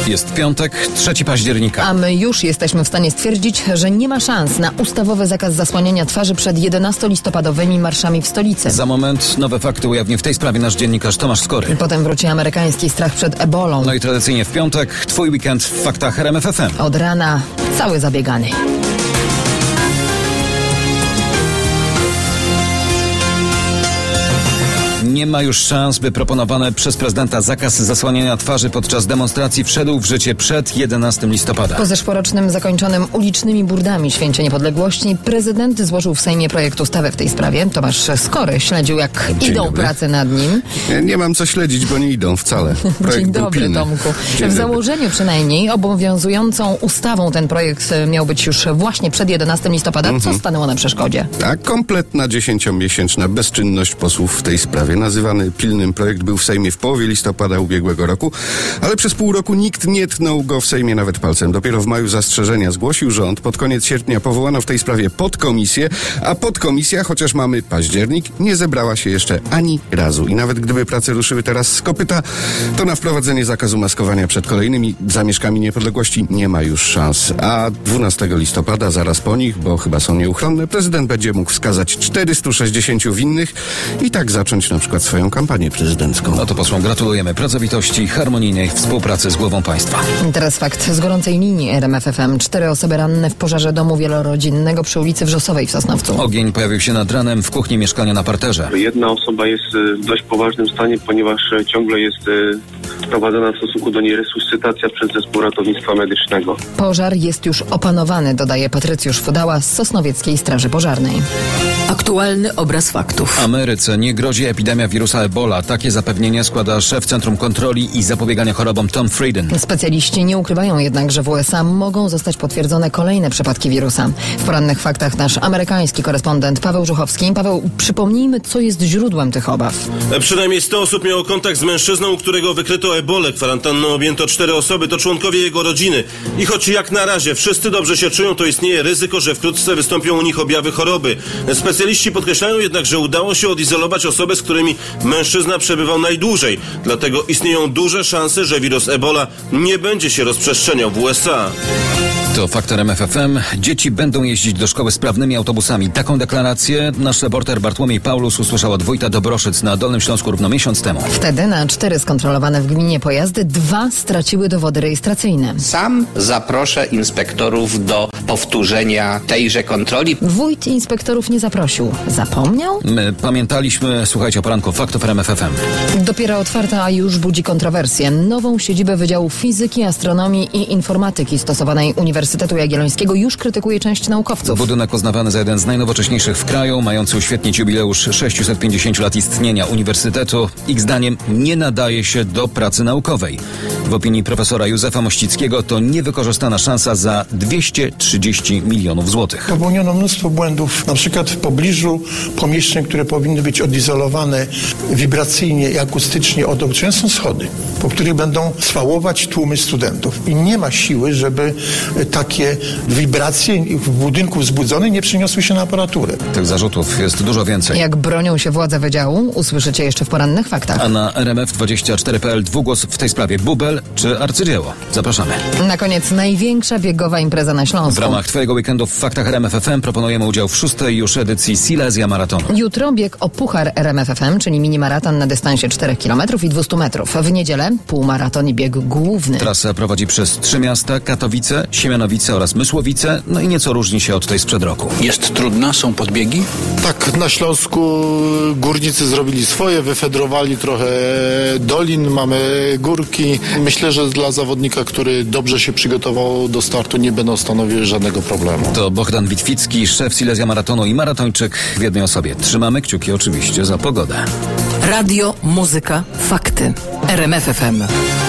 Jest piątek, 3 października. A my już jesteśmy w stanie stwierdzić, że nie ma szans na ustawowy zakaz zasłaniania twarzy przed 11-listopadowymi marszami w stolicy. Za moment nowe fakty ujawni w tej sprawie nasz dziennikarz Tomasz Skory. Potem wróci amerykański strach przed ebolą. No i tradycyjnie w piątek twój weekend w faktach RMF FM. Od rana cały zabiegany. Nie ma już szans, by proponowany przez prezydenta zakaz zasłaniania twarzy podczas demonstracji wszedł w życie przed 11 listopada. Po zeszłorocznym zakończonym ulicznymi burdami Święcie Niepodległości prezydent złożył w Sejmie projekt ustawy w tej sprawie. Tomasz Skory śledził, jak idą prace nad nim. Nie mam co śledzić, bo nie idą wcale. Dzień dobry, Tomku. W założeniu przynajmniej obowiązującą ustawą ten projekt miał być już właśnie przed 11 listopada. Co stanęło na przeszkodzie? A kompletna 10-miesięczna bezczynność posłów w tej sprawie. Nazywany pilnym projekt był w Sejmie w połowie listopada ubiegłego roku, ale przez pół roku nikt nie tknął go w Sejmie nawet palcem. Dopiero w maju zastrzeżenia zgłosił rząd. Pod koniec sierpnia powołano w tej sprawie podkomisję, a podkomisja, chociaż mamy październik, nie zebrała się jeszcze ani razu. I nawet gdyby prace ruszyły teraz z kopyta, to na wprowadzenie zakazu maskowania przed kolejnymi zamieszkami niepodległości nie ma już szans. A 12 listopada, zaraz po nich, bo chyba są nieuchronne, prezydent będzie mógł wskazać 460 winnych i tak zacząć na przykład swoją kampanię prezydencką. No to posłom gratulujemy pracowitości i harmonijnej współpracy z głową państwa. Teraz fakt z gorącej linii RMF FM. 4 osoby ranne w pożarze domu wielorodzinnego przy ulicy Wrzosowej w Sosnowcu. Ogień pojawił się nad ranem w kuchni mieszkania na parterze. Jedna osoba jest w dość poważnym stanie, ponieważ ciągle jest prowadzona w stosunku do niej resuscytacja przez zespół ratownictwa medycznego. Pożar jest już opanowany, dodaje Patrycjusz Fudała z Sosnowieckiej Straży Pożarnej. Aktualny obraz faktów. Ameryce nie grozi epidemia wirusa Ebola. Takie zapewnienie składa szef Centrum Kontroli i Zapobiegania Chorobom Tom Frieden. Specjaliści nie ukrywają jednak, że w USA mogą zostać potwierdzone kolejne przypadki wirusa. W porannych faktach nasz amerykański korespondent Paweł Żuchowski. Paweł, przypomnijmy, co jest źródłem tych obaw. Przynajmniej 100 osób miało kontakt z mężczyzną, u którego wykryto ebolę. Kwarantanną objęto 4 osoby, to członkowie jego rodziny. I choć jak na razie wszyscy dobrze się czują, to istnieje ryzyko, że wkrótce wystąpią u nich objawy choroby. Specjaliści podkreślają jednak, że udało się odizolować osoby, z którymi mężczyzna przebywał najdłużej. Dlatego istnieją duże szanse, że wirus Ebola nie będzie się rozprzestrzeniał w USA. To fakt RMF FM. Dzieci będą jeździć do szkoły sprawnymi autobusami. Taką deklarację nasz reporter Bartłomiej Paulus usłyszał od wójta Dobroszyc na Dolnym Śląsku równo miesiąc temu. Wtedy na 4 skontrolowane w gminie pojazdy 2 straciły dowody rejestracyjne. Sam zaproszę inspektorów do powtórzenia tejże kontroli. Wójt inspektorów nie zaprosił. Zapomniał? My pamiętaliśmy, słuchajcie o poranku faktów RMF FM. Dopiero otwarta, a już budzi kontrowersję. Nową siedzibę Wydziału Fizyki, Astronomii i Informatyki stosowanej Uniwersytetu Jagiellońskiego już krytykuje część naukowców. Budynek uznawany za jeden z najnowocześniejszych w kraju, mający uświetnić jubileusz 650 lat istnienia uniwersytetu, ich zdaniem nie nadaje się do pracy naukowej. W opinii profesora Józefa Mościckiego to niewykorzystana szansa za 230 milionów złotych. Popełniono mnóstwo błędów, na przykład w pobliżu pomieszczeń, które powinny być odizolowane wibracyjnie i akustycznie od otoczenia, są schody, po których będą swałować tłumy studentów. I nie ma siły, żeby takie wibracje w budynku wzbudzony nie przyniosły się na aparaturę. Tych zarzutów jest dużo więcej. Jak bronią się władze wydziału, usłyszycie jeszcze w porannych faktach. A na RMF24.pl dwugłos w tej sprawie: bubel czy arcydzieło? Zapraszamy. Na koniec największa biegowa impreza na Śląsku. W ramach Twojego weekendu w faktach RMF FM proponujemy udział w 6. już edycji Silesia Maratonu. Jutro bieg o puchar RMF FM, czyli mini-maraton na dystansie 4 km i 200 metrów. W niedzielę półmaraton i bieg główny. Trasa prowadzi przez 3 miasta: Katowice, Siemianowice oraz Mysłowice, no i nieco różni się od tej sprzed roku. Jest trudna? Są podbiegi? Tak, na Śląsku górnicy zrobili swoje, wyfedrowali trochę dolin, mamy górki. Myślę, że dla zawodnika, który dobrze się przygotował do startu, nie będą stanowiły żadnego problemu. To Bogdan Witwicki, szef Silesia Maratonu i maratończyk w jednej osobie. Trzymamy kciuki oczywiście za pogodę. Radio, muzyka, fakty. RMF FM.